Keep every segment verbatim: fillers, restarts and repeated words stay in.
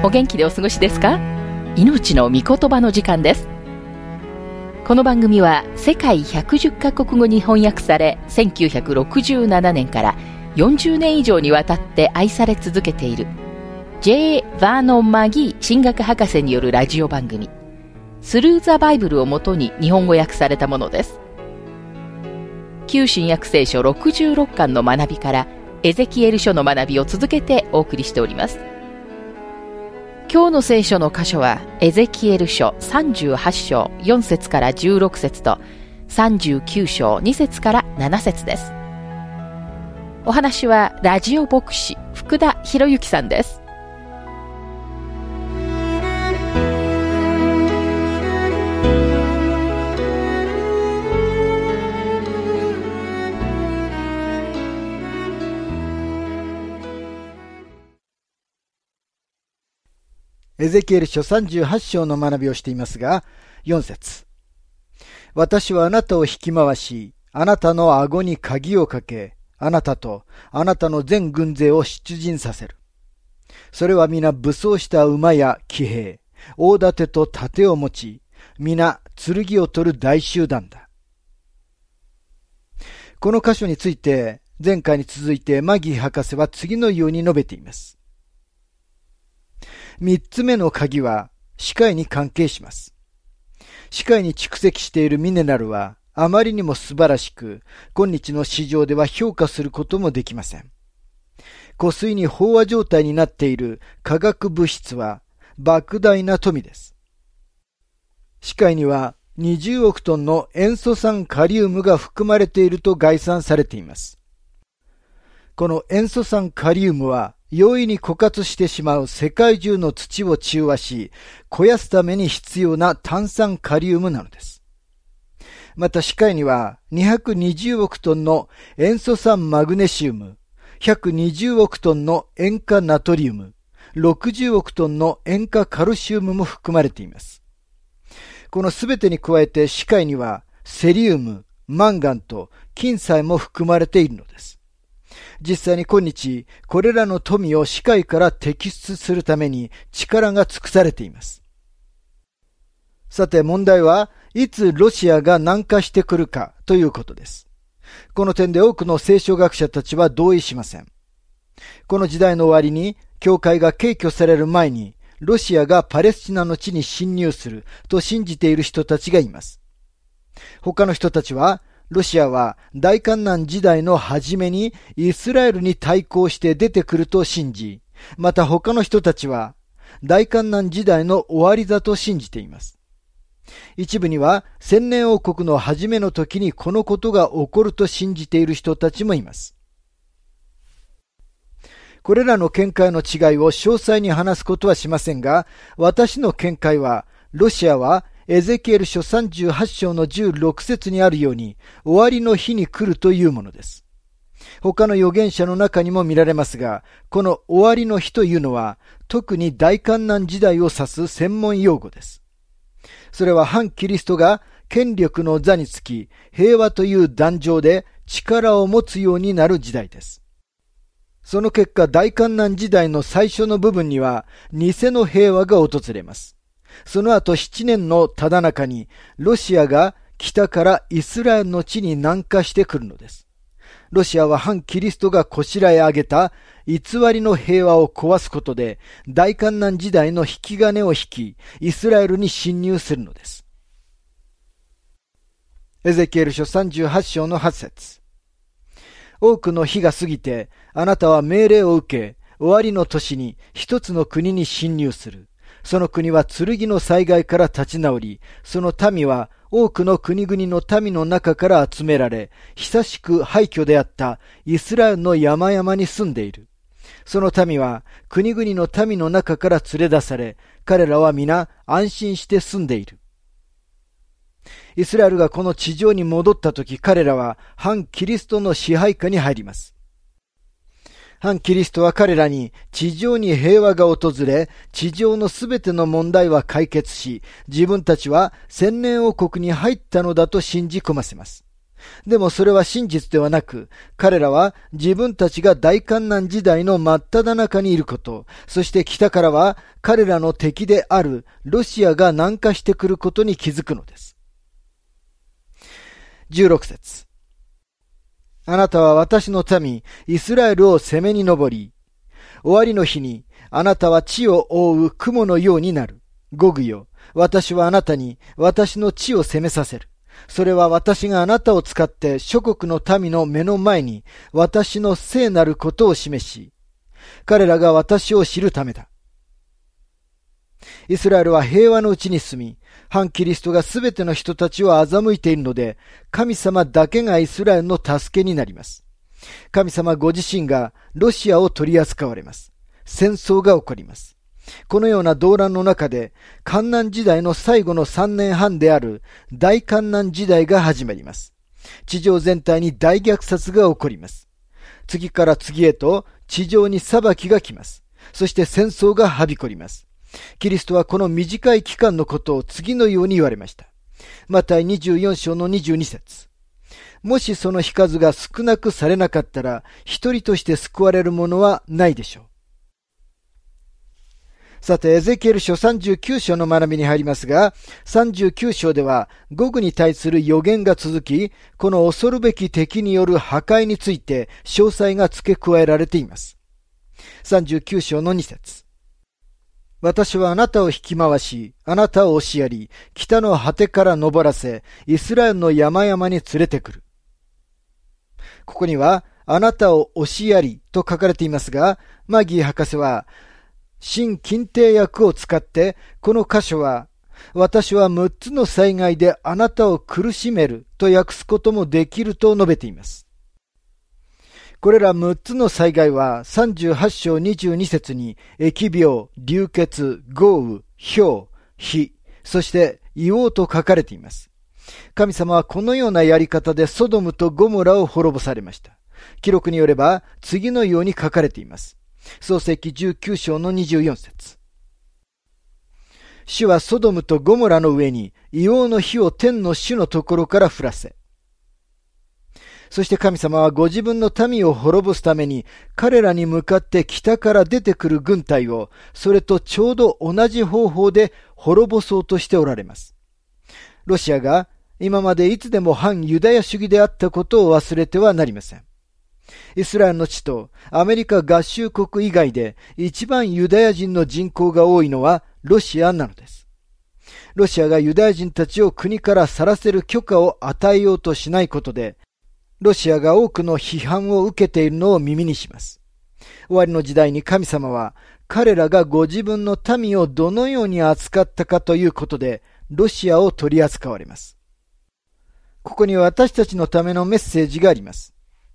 お元気でお過ごしですか？命の御言葉の時間です。この番組は世界ひゃくじゅっカ国語に翻訳され、せんきゅうひゃくろくじゅうななねんからよんじゅうねん以上にわたって愛され続けている ジェイ ヴァーノン・マギー神学博士によるラジオ番組、スルー・ザ・バイブルをもとに日本語訳されたものです。旧新約聖書ろくじゅうろっかんの学びからエゼキエル書の学びを続けてお送りしております。今日の聖書の箇所はエゼキエル書さんじゅうはち章よん節からじゅうろく節とさんじゅうきゅう章に節からなな節です。お話はラジオ牧師福田博之さんです。 エゼキエル書さんじゅうはち章の学びをしていますが、よん節。私はあなたを引き回し、あなたの顎に鍵をかけ、あなたとあなたの全軍勢を出陣させる。それは皆武装した馬や騎兵、大盾と盾を持ち、皆剣を取る大集団だ。この箇所について、前回に続いてマギー博士は次のように述べています。三つ目の鍵は視界に関係します。視界に蓄積しているミネラルはあまりにも素晴らしく、今日の市場では評価することもできません。湖水に飽和状態になっている化学物質は莫大な富です。視界にはにじゅうおくトンの塩素酸カリウムが含まれていると概算されています。この塩素酸カリウムは容易に枯渇してしまう世界中の土を中和し、肥やすために必要な炭酸カリウムなのです。また視界にはにひゃくにじゅうおくトンの塩素酸マグネシウム、ひゃくにじゅうおくトンの塩化ナトリウム、ろくじゅうおくトンの塩化カルシウムも含まれています。このすべてに加えて視界にはセリウム、マンガンと金さえも含まれているのです。実際に今日、これらの富を視界から摘出するために力が尽くされています。さて問題はいつロシアが南下してくるかということです。この点で多くの聖書学者たちは同意しません。この時代の終わりに、教会が敬虚される前に、ロシアがパレスチナの地に侵入すると信じている人たちがいます。他の人たちは、ロシアは大観難時代の初めにイスラエルに対抗して出てくると信じ、また他の人たちは大観難時代の終わりだと信じています。一部には千年王国の初めの時にこのことが起こると信じている人たちもいます。これらの見解の違いを詳細に話すことはしませんが、私の見解は、ロシアはエゼキエル書さんじゅうはち章のじゅうろく節にあるように終わりの日に来るというものです。他の預言者の中にも見られますが、この終わりの日というのは特に大観難時代を指す専門用語です。それは反キリストが権力の座につき平和という壇上で力を持つようになる時代です。その結果、大観難時代の最初の部分には偽の平和が訪れます。その後七年のただ中にロシアが北からイスラエルの地に南下してくるのです。ロシアは反キリストがこしらえ上げた偽りの平和を壊すことで大観難時代の引き金を引き、イスラエルに侵入するのです。エゼキエル書さんじゅうはち章のはち節。多くの日が過ぎて、あなたは命令を受け、終わりの年に一つの国に侵入する。その国は剣の災害から立ち直り、その民は多くの国々の民の中から集められ、久しく廃墟であったイスラエルの山々に住んでいる。その民は国々の民の中から連れ出され、彼らは皆安心して住んでいる。イスラエルがこの地上に戻ったとき、彼らは反キリストの支配下に入ります。反キリストは彼らに地上に平和が訪れ、地上のすべての問題は解決し、自分たちは千年王国に入ったのだと信じ込ませます。 でもそれは真実ではなく、彼らは自分たちが大患難時代の真っ只中にいること、そして北からは彼らの敵であるロシアが南下してくることに気づくのです。じゅうろく節。あなたは私の民、イスラエルを攻めに登り、終わりの日にあなたは地を覆う雲のようになる。ゴグよ、私はあなたに私の地を攻めさせる。それは私があなたを使って諸国の民の目の前に私の聖なることを示し、彼らが私を知るためだ。イスラエルは平和のうちに住み、反キリストがすべての人たちを欺いているので、神様だけがイスラエルの助けになります。神様ご自身がロシアを取り扱われます。戦争が起こります。このような動乱の中で、患難時代の最後のさんねんはんである大患難時代が始まります。地上全体に大虐殺が起こります。次から次へと地上に裁きが来ます。そして戦争がはびこります。キリストはこの短い期間のことを次のように言われました。マタイにじゅうよん章のにじゅうに節。もしその日数が少なくされなかったら、一人として救われる者はないでしょう。さて、エゼキエル書さんじゅうきゅう章の学びに入りますが、さんじゅうきゅう章では、ゴグに対する予言が続き、この恐るべき敵による破壊について詳細が付け加えられています。さんじゅうきゅう章のに節。私はあなたを引き回し、あなたを押しやり、北の果てから登らせ、イスラエルの山々に連れてくる。ここには、あなたを押しやりと書かれていますが、マギー博士は、新近定訳を使って、この箇所は、私はむっつの災害であなたを苦しめると訳すこともできると述べています。これらむっつの災害はさんじゅうはち章にじゅうに節に疫病、流血、豪雨、雹、火、そして硫黄と書かれています。神様はこのようなやり方でソドムとゴモラを滅ぼされました。記録によれば次のように書かれています。創世記じゅうきゅう章のにじゅうよん節。主はソドムとゴモラの上に硫黄の火を天の主のところから降らせ、そして神様はご自分の民を滅ぼすために彼らに向かって北から出てくる軍隊をそれとちょうど同じ方法で滅ぼそうとしておられます。ロシアが今までいつでも反ユダヤ主義であったことを忘れてはなりません。イスラエルの地とアメリカ合衆国以外で一番ユダヤ人の人口が多いのはロシアなのです。ロシアがユダヤ人たちを国から去らせる許可を与えようとしないことで、ロシアが多くの批判を受けているのを耳にします。終わりの時代に神様は彼らがご自分の民をどのように扱ったかということでロシアを取り扱われます。ここに私たちのためのメッセージがあります。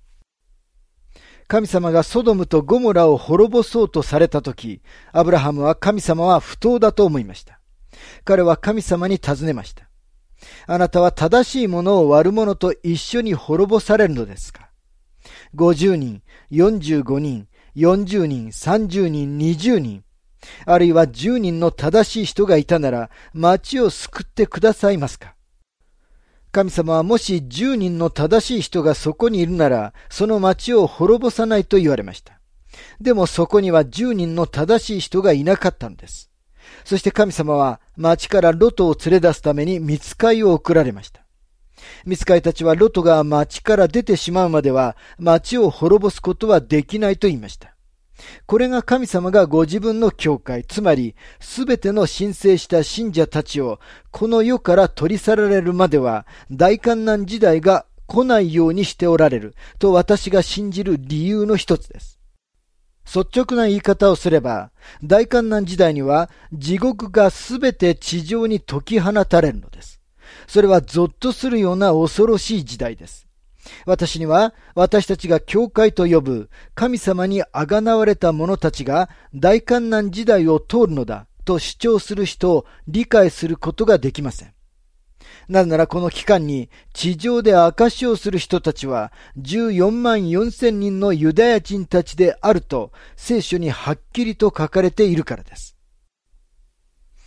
神様がソドムとゴモラを滅ぼそうとされたとき、アブラハムは神様は不当だと思いました。彼は神様に尋ねました。あなたは正しいものを悪者と一緒に滅ぼされるのですか？ごじゅうにん、よんじゅうごにん、よんじゅうにん、さんじゅうにん、にじゅうにん、あるいはじゅうにんの正しい人がいたなら、町を救ってくださいますか？神様はもしじゅうにんの正しい人がそこにいるなら、その町を滅ぼさないと言われました。でもそこにはじゅうにんの正しい人がいなかったのです。そして神様は町からロトを連れ出すために御使いを送られました。御使いたちはロトが町から出てしまうまでは町を滅ぼすことはできないと言いました。これが神様がご自分の教会、つまりすべての申請した信者たちをこの世から取り去られるまでは大患難時代が来ないようにしておられると私が信じる理由の一つです。率直な言い方をすれば、大患難時代には地獄がすべて地上に解き放たれるのです。それはゾッとするような恐ろしい時代です。私には私たちが教会と呼ぶ神様にあがなわれた者たちが大患難時代を通るのだと主張する人を理解することができません。なぜならこの期間に地上で証しをする人たちはじゅうよんまんよんせんにんのユダヤ人たちであると聖書にはっきりと書かれているからです。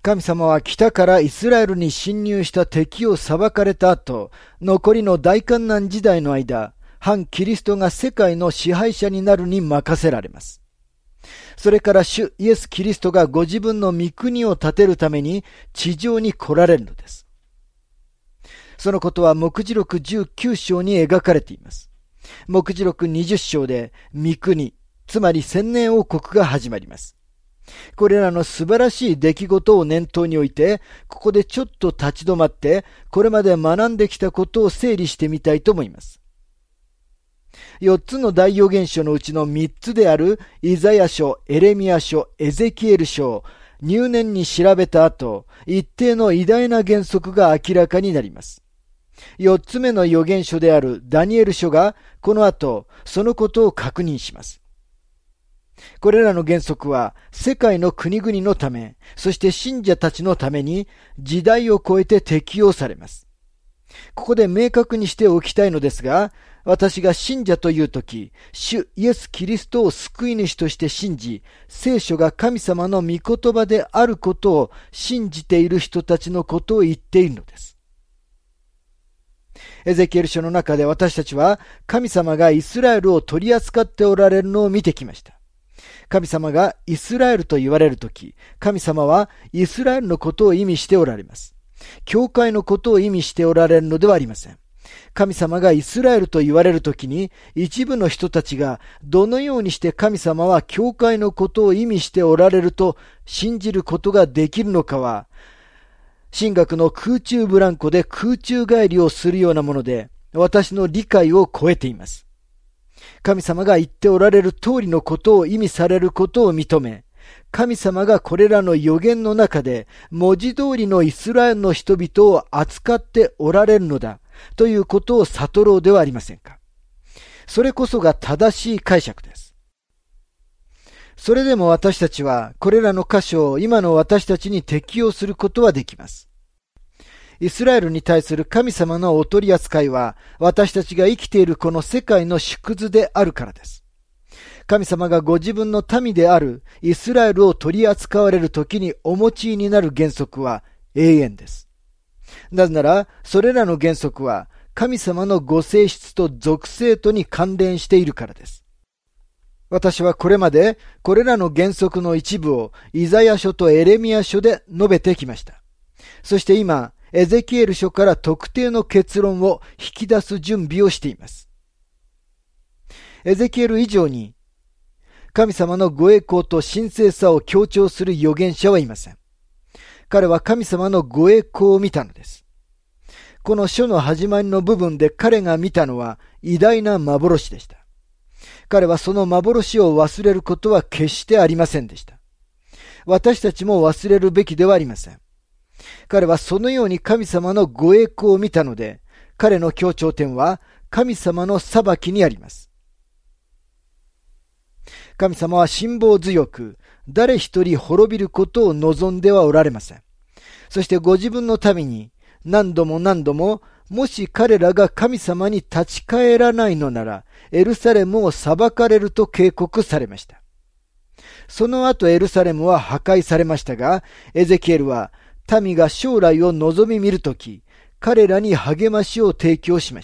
神様は北からイスラエルに侵入した敵を裁かれた後、残りの大観難時代の間、反キリストが世界の支配者になるに任せられます。それから主イエス・キリストがご自分の御国を建てるために地上に来られるのです。そのことは黙示録じゅうきゅう章に描かれています。黙示録にじゅう章で御国、つまり千年王国が始まります。これらの素晴らしい出来事を念頭に置いて、ここでちょっと立ち止まって、これまで学んできたことを整理してみたいと思います。四つの大預言書のうちの三つであるイザヤ書、エレミヤ書、エゼキエル書を入念に調べた後、一定の偉大な原則が明らかになります。四つ目の預言書であるダニエル書がこの後、そのことを確認します。これらの原則は世界の国々のため、そして信者たちのために時代を超えて適用されます。ここで明確にしておきたいのですが、私が信者というとき、主イエス・キリストを救い主として信じ、聖書が神様の御言葉であることを信じている人たちのことを言っているのです。エゼキエル書の中で私たちは神様がイスラエルを取り扱っておられるのを見てきました。神様がイスラエルと言われるとき、神様はイスラエルのことを意味しておられます。教会のことを意味しておられるのではありません。神様がイスラエルと言われるときに、一部の人たちがどのようにして神様は教会のことを意味しておられると信じることができるのかは、神学の空中ブランコで空中帰りをするようなもので、私の理解を超えています。神様が言っておられる通りのことを意味されることを認め、神様がこれらの預言の中で文字通りのイスラエルの人々を扱っておられるのだということを悟ろうではありませんか。それこそが正しい解釈です。それでも私たちはこれらの箇所を今の私たちに適用することはできます。イスラエルに対する神様のお取り扱いは私たちが生きているこの世界の縮図であるからです。神様がご自分の民であるイスラエルを取り扱われるときにお用いになる原則は永遠です。なぜならそれらの原則は神様のご性質と属性とに関連しているからです。私はこれまでこれらの原則の一部をイザヤ書とエレミヤ書で述べてきました。そして今、エゼキエル書から特定の結論を引き出す準備をしています。エゼキエル以上に神様のご栄光と神聖さを強調する預言者はいません。彼は神様のご栄光を見たのです。この書の始まりの部分で彼が見たのは偉大な幻でした。彼はその幻を忘れることは決してありませんでした。私たちも忘れるべきではありません。彼はそのように神様のご栄光を見たので、彼の強調点は神様の裁きにあります。神様は辛抱強く、誰一人滅びることを望んではおられません。そしてご自分のために何度も何度も、もし彼らが神様に立ち返らないのなら、エルサレムを裁かれると警告されました。その後エルサレムは破壊されましたが、エゼキエルは民が将来を望み見るとき、彼らに励ましを提供しました。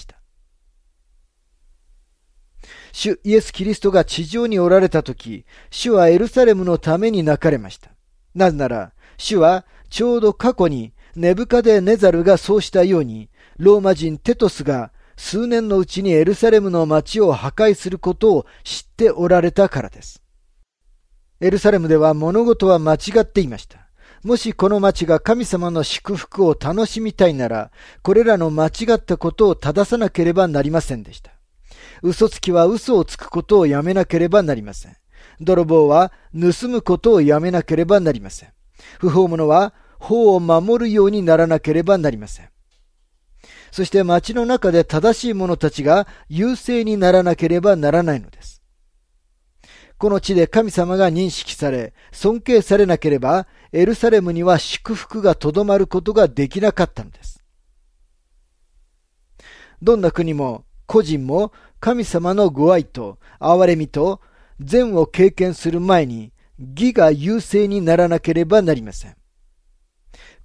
主イエス・キリストが地上におられたとき、主はエルサレムのために泣かれました。なぜなら、主はちょうど過去にネブカデネザルがそうしたように、ローマ人テトスが数年のうちにエルサレムの町を破壊することを知っておられたからです。エルサレムでは物事は間違っていました。もしこの町が神様の祝福を楽しみたいなら、これらの間違ったことを正さなければなりませんでした。嘘つきは嘘をつくことをやめなければなりません。泥棒は盗むことをやめなければなりません。不法者は法を守るようにならなければなりません。そして町の中で正しい者たちが優勢にならなければならないのです。この地で神様が認識され、尊敬されなければ、エルサレムには祝福がとどまることができなかったのです。どんな国も個人も神様のご愛と憐れみと善を経験する前に義が優勢にならなければなりません。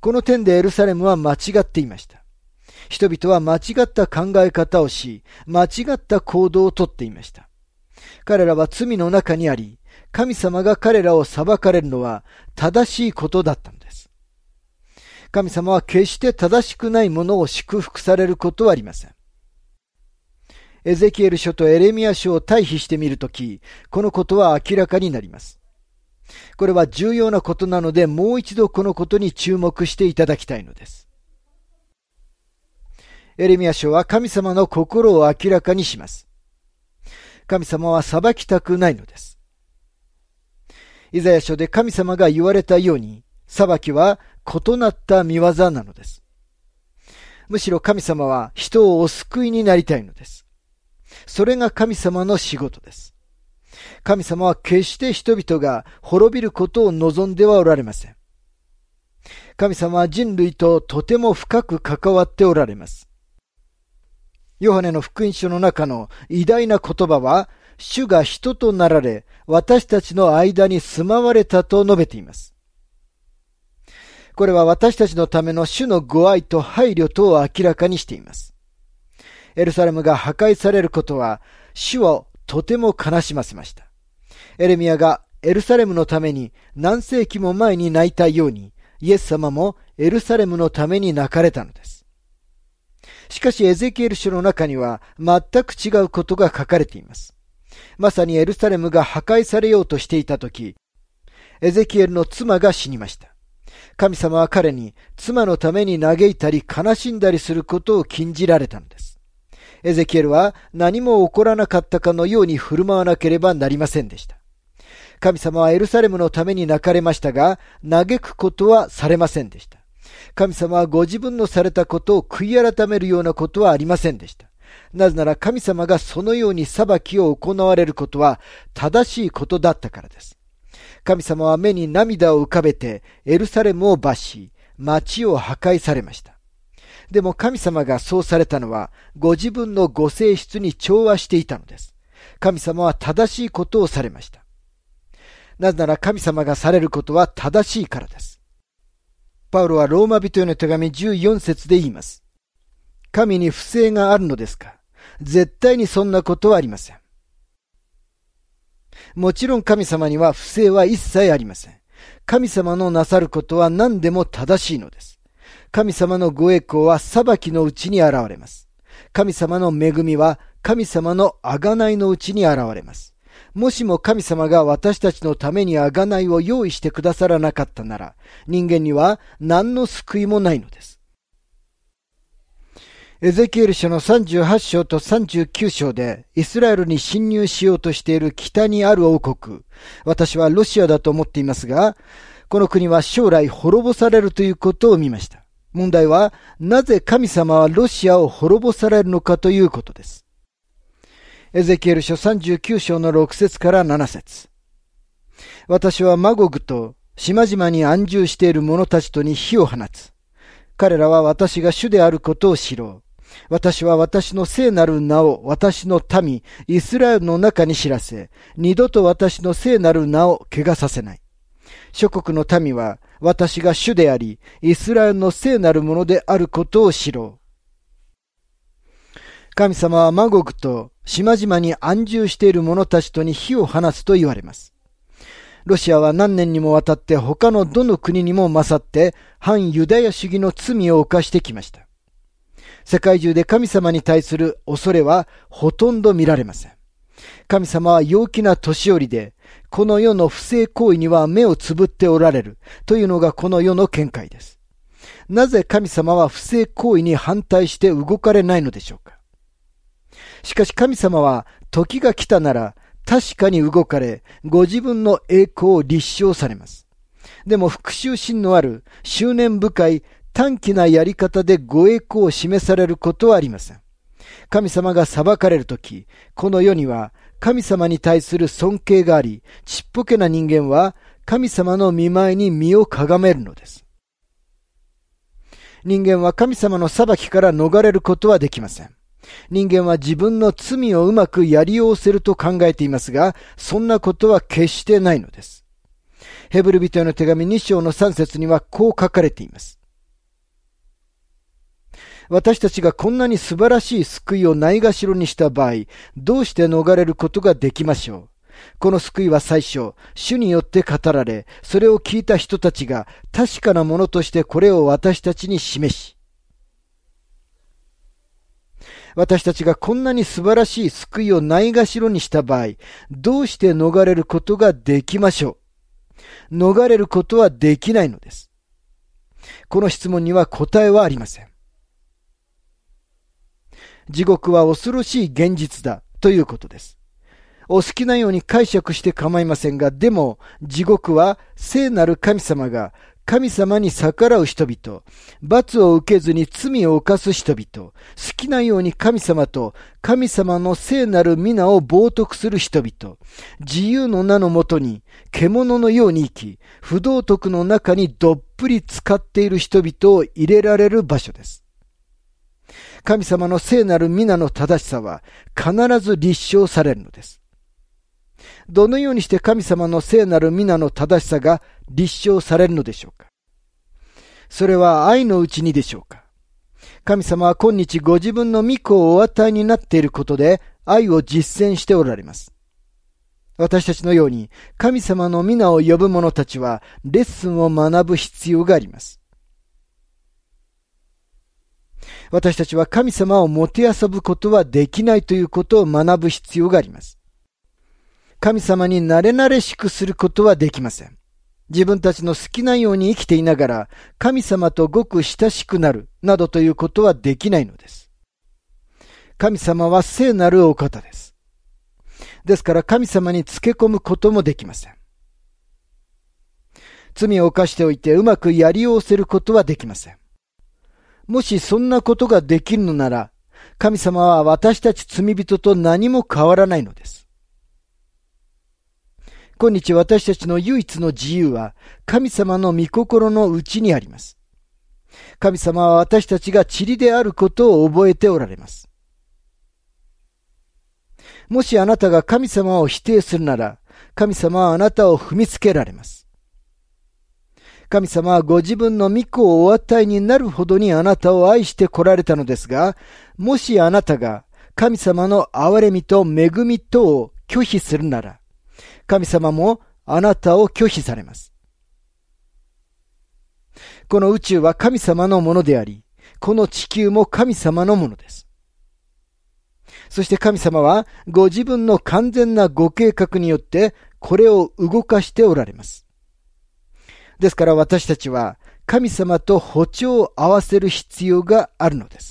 この点でエルサレムは間違っていました。人々は間違った考え方をし、間違った行動をとっていました。彼らは罪の中にあり、神様が彼らを裁かれるのは正しいことだったのです。神様は決して正しくないものを祝福されることはありません。エゼキエル書とエレミヤ書を対比してみるとき、このことは明らかになります。これは重要なことなので、もう一度このことに注目していただきたいのです。エレミヤ書は神様の心を明らかにします。神様は裁きたくないのです。イザヤ書で神様が言われたように、裁きは異なった見業なのです。むしろ神様は人をお救いになりたいのです。それが神様の仕事です。神様は決して人々が滅びることを望んではおられません。神様は人類ととても深く関わっておられます。ヨハネの福音書の中の偉大な言葉は、主が人となられ、私たちの間に住まわれたと述べています。これは私たちのための主のご愛と配慮とを明らかにしています。エルサレムが破壊されることは、主をとても悲しませました。エレミヤがエルサレムのために何世紀も前に泣いたように、イエス様もエルサレムのために泣かれたのです。しかしエゼキエル書の中には全く違うことが書かれています。まさにエルサレムが破壊されようとしていたとき、エゼキエルの妻が死にました。神様は彼に妻のために嘆いたり悲しんだりすることを禁じられたのです。エゼキエルは何も起こらなかったかのように振る舞わなければなりませんでした。神様はエルサレムのために泣かれましたが、嘆くことはされませんでした。神様はご自分のされたことを悔い改めるようなことはありませんでした。なぜなら神様がそのように裁きを行われることは正しいことだったからです。神様は目に涙を浮かべてエルサレムを罰し、町を破壊されました。でも神様がそうされたのはご自分のご性質に調和していたのです。神様は正しいことをされました。なぜなら神様がされることは正しいからです。パウロはローマ人への手紙じゅうよん節で言います。神に不正があるのですか？絶対にそんなことはありません。もちろん神様には不正は一切ありません。神様のなさることは何でも正しいのです。神様のご栄光は裁きのうちに現れます。神様の恵みは神様の贖いのうちに現れます。もしも神様が私たちのために贖いを用意してくださらなかったなら、人間には何の救いもないのです。エゼキエル書のさんじゅうはち章とさんじゅうきゅう章でイスラエルに侵入しようとしている北にある王国、私はロシアだと思っていますが、この国は将来滅ぼされるということを見ました。問題は、なぜ神様はロシアを滅ぼされるのかということです。エゼキエル書さんじゅうきゅう章のろく節からなな節。私はマゴグと島々に安住している者たちとに火を放つ。彼らは私が主であることを知ろう。私は私の聖なる名を私の民、イスラエルの中に知らせ、二度と私の聖なる名を汚させない。諸国の民は私が主であり、イスラエルの聖なるものであることを知ろう。神様はマゴグと島々に安住している者たちとに火を放つと言われます。ロシアは何年にもわたって他のどの国にも勝って反ユダヤ主義の罪を犯してきました。世界中で神様に対する恐れはほとんど見られません。神様は陽気な年寄りで、この世の不正行為には目をつぶっておられるというのがこの世の見解です。なぜ神様は不正行為に反対して動かれないのでしょうか。しかし神様は時が来たなら確かに動かれ、ご自分の栄光を立証されます。でも復讐心のある執念深い短気なやり方でご栄光を示されることはありません。神様が裁かれるとき、この世には神様に対する尊敬があり、ちっぽけな人間は神様の御前に身をかがめるのです。人間は神様の裁きから逃れることはできません。人間は自分の罪をうまくやりおせると考えていますが、そんなことは決してないのです。ヘブル人への手紙に章のさん節にはこう書かれています。 私たちがこんなに素晴らしい救いをないがしろにした場合、どうして逃れることができましょう。この救いは最初、主によって語られ、それを聞いた人たちが確かなものとしてこれを私たちに示し、私たちがこんなに素晴らしい救いをないがしろにした場合、どうして逃れることができましょう。逃れることはできないのです。この質問には答えはありません。地獄は恐ろしい現実だということです。お好きなように解釈して構いませんが、でも地獄は聖なる神様が神様に逆らう人々、罰を受けずに罪を犯す人々、好きなように神様と神様の聖なる皆を冒涜する人々、自由の名のもとに獣のように生き、不道徳の中にどっぷり使っている人々を入れられる場所です。神様の聖なる皆の正しさは必ず立証されるのです。どのようにして神様の聖なる皆の正しさが立証されるのでしょうか。それは愛のうちにでしょうか。神様は今日ご自分の御子をお与えになっていることで愛を実践しておられます。私たちのように神様の皆を呼ぶ者たちはレッスンを学ぶ必要があります。私たちは神様をもてあそぶことはできないということを学ぶ必要があります。神様に慣れ慣れしくすることはできません。自分たちの好きなように生きていながら神様とごく親しくなるなどということはできないのです。神様は聖なるお方です。ですから神様につけ込むこともできません。罪を犯しておいてうまくやりおせることはできません。もしそんなことができるのなら、神様は私たち罪人と何も変わらないのです。今日私たちの唯一の自由は神様の御心のうちにあります。神様は私たちが塵であることを覚えておられます。もしあなたが神様を否定するなら、神様はあなたを踏みつけられます。神様はご自分の御子をお与えになるほどにあなたを愛して来られたのですが、もしあなたが神様の憐れみと恵みとを拒否するなら、神様もあなたを拒否されます。この宇宙は神様のものであり、この地球も神様のものです。そして神様はご自分の完全なご計画によってこれを動かしておられます。ですから私たちは神様と歩調を合わせる必要があるのです。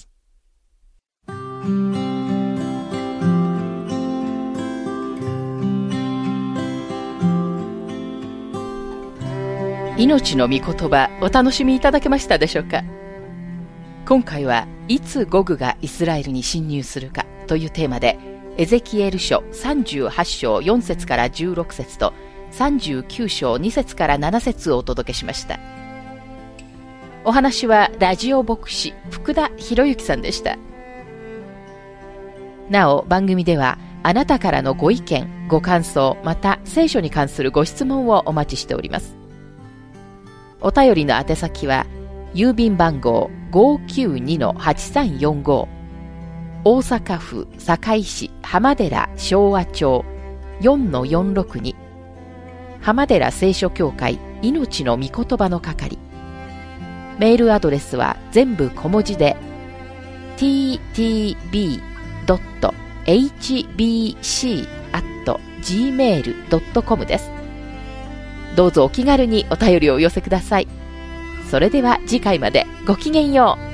命の御言葉、お楽しみいただけましたでしょうか。今回はいつゴグがイスラエルに侵入するかというテーマで、エゼキエル書さんじゅうはち章よん節からじゅうろく節とさんじゅうきゅう章に節からなな節をお届けしました。お話はラジオ牧師福田博之さんでした。なお番組ではあなたからのご意見、ご感想、また聖書に関するご質問をお待ちしております。お便りの宛先は郵便番号 ごーきゅうにのはちさんよんご 大阪府堺市浜寺昭和町 よんのよんろくに 浜寺聖書協会命の御言葉の係。メールアドレスは全部小文字で ティーティービードットエイチビーシーアットジーメールドットコム です。どうぞお気軽にお便りをお寄せください。それでは次回までごきげんよう。